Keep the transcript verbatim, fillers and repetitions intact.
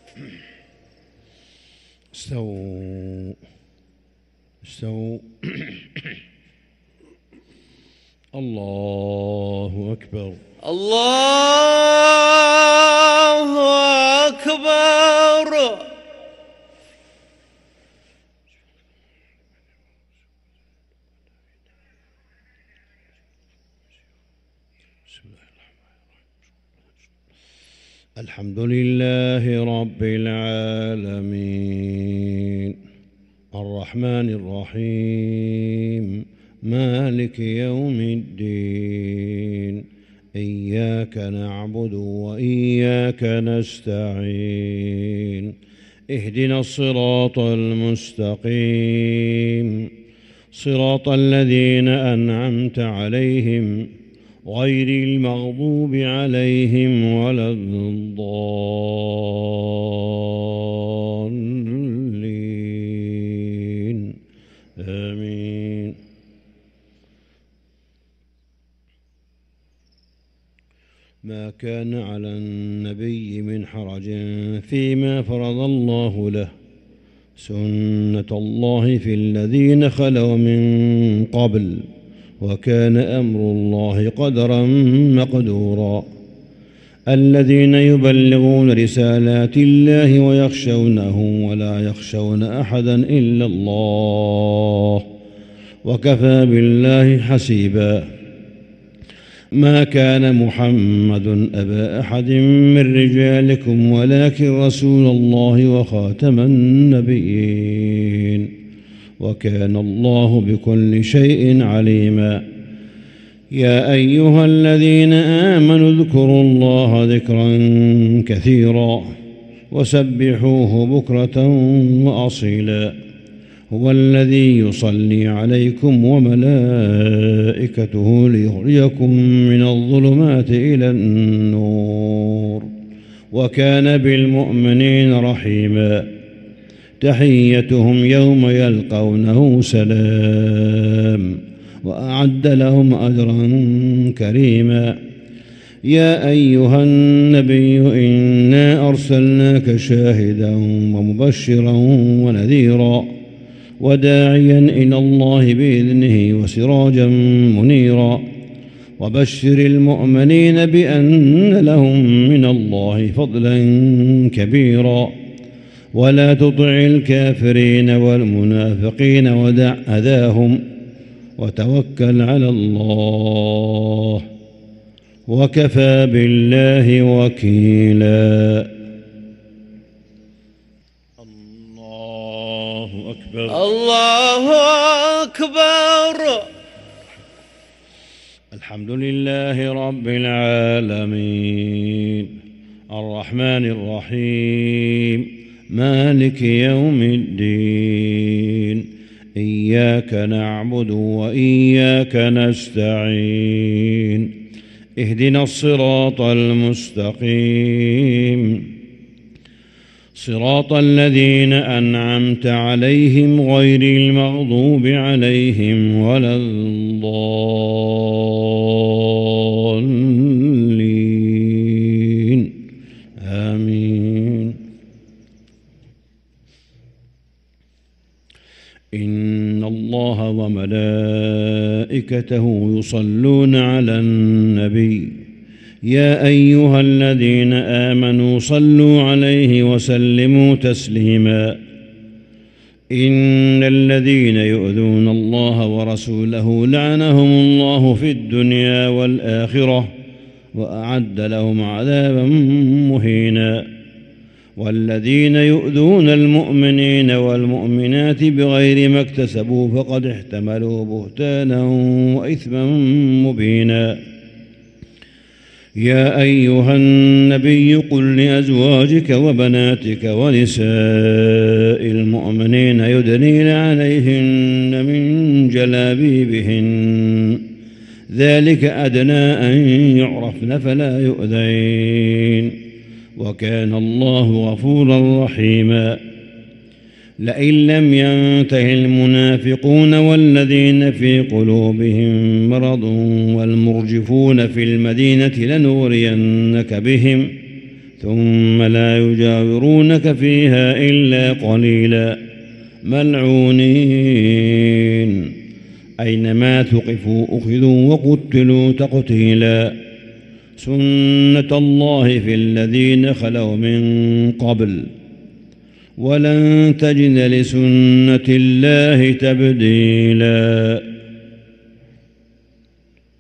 استووا استووا. الله أكبر. الله أكبر. الحمد لله رب العالمين الرحمن الرحيم مالك يوم الدين إياك نعبد وإياك نستعين اهدنا الصراط المستقيم صراط الذين أنعمت عليهم غير المغضوب عليهم ولا الضالين آمين. ما كان على النبي من حرج فيما فرض الله له سنة الله في الذين خلوا من قبل وكان أمر الله قدرا مقدورا. الذين يبلغون رسالات الله ويخشونه ولا يخشون أحدا إلا الله وكفى بالله حسيبا. ما كان محمد أبا أحد من رجالكم ولكن رسول الله وخاتم النبيين وكان الله بكل شيء عليما. يا أيها الذين آمنوا اذكروا الله ذكرا كثيرا وسبحوه بكرة وأصيلا. هو الذي يصلي عليكم وملائكته ليخرجكم من الظلمات إلى النور وكان بالمؤمنين رحيما. تحيتهم يوم يلقونه سلام وأعد لهم أجرا كريما. يا أيها النبي إنا أرسلناك شاهدا ومبشرا ونذيرا وداعيا إلى الله بإذنه وسراجا منيرا. وبشر المؤمنين بأن لهم من الله فضلا كبيرا. ولا تطع الكافرين والمنافقين ودع أذاهم وتوكل على الله وكفى بالله وكيلا. الله أكبر. الله أكبر. الحمد لله رب العالمين الرحمن الرحيم مالك يوم الدين إياك نعبد وإياك نستعين اهدنا الصراط المستقيم صراط الذين أنعمت عليهم غير المغضوب عليهم ولا الضالين آمين. إن الله وملائكته يصلون على النبي يا أيها الذين آمنوا صلوا عليه وسلموا تسليما. إن الذين يؤذون الله ورسوله لعنهم الله في الدنيا والآخرة وأعد لهم عذابا مهينا. والذين يؤذون المؤمنين والمؤمنات بغير ما اكتسبوا فقد احتملوا بهتانا وإثما مبينا. يا أيها النبي قل لأزواجك وبناتك ونساء المؤمنين يدنين عليهن من جلابيبهن ذلك أدنى أن يعرفن فلا يؤذين وكان الله غفورا رحيما. لئن لم ينته المنافقون والذين في قلوبهم مرض والمرجفون في المدينة لنغرينك بهم ثم لا يجاورونك فيها إلا قليلا ملعونين أينما ثقفوا أخذوا وقتلوا تقتيلا سنة الله في الذين خلوا من قبل ولن تجد لسنة الله تبديلا